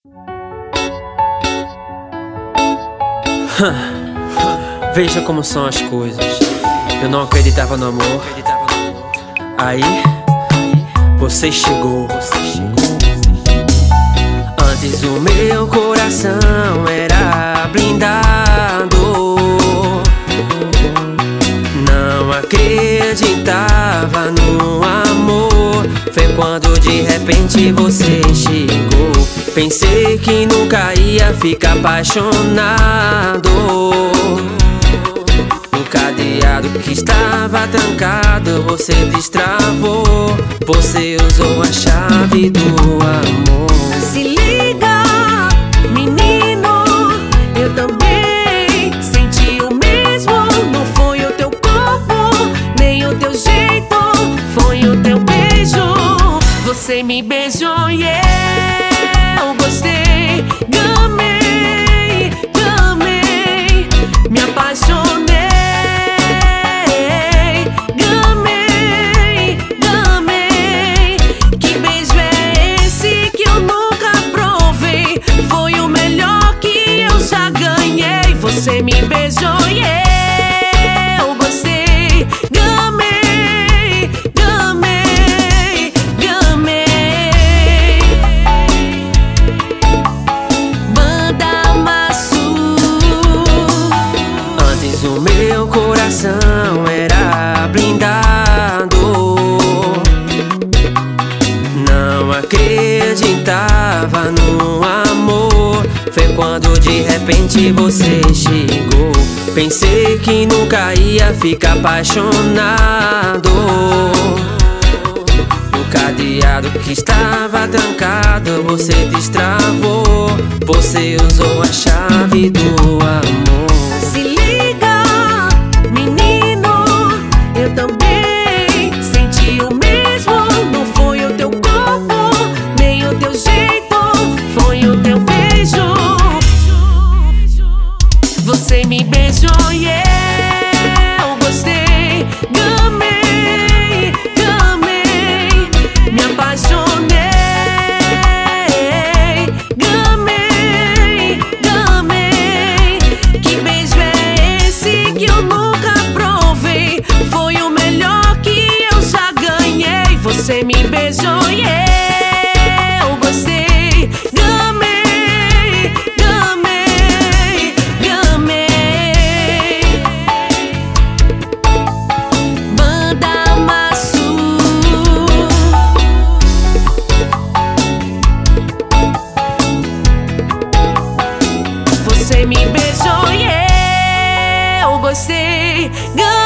Veja como são as coisas. Eu não acreditava no amor. Aí você chegou. Antes o meu coração era blindado. Não acreditava no amor. Foi quando de repente você chegou. Pensei que nunca ia ficar apaixonado. O cadeado que estava trancado você destravou. Você usou a chave do amor. Se liga, menino, eu também senti o mesmo. Não foi o teu corpo, nem o teu jeito, foi o teu beijo. Você me beijou e eu gostei. Gamei, gamei, me apaixonei. Gamei, gamei. Que beijo é esse que eu nunca provei? Foi o melhor que eu já ganhei. Você me beijou e eu gostei. Gamei, gamei, gamei. Banda Massu. Antes o meu coração era blindado. Não acreditava no amor. Foi quando de repente você chegou. Pensei que nunca ia ficar apaixonado. O cadeado que estava trancado você destravou. Você usou a chave do amor. Se liga, menino, eu também senti o mesmo. Não foi o teu corpo, nem o teu jeito, foi o teu beijo. Você me beijou e eu gostei. Gamei, gamei, me apaixonei. Gamei, gamei. Que beijo é esse que eu nunca provei? Foi o melhor que eu já ganhei. Você me beijou e eu gostei. Gamei, gamei, gamei. Banda Massu. Você me beijou e eu gostei.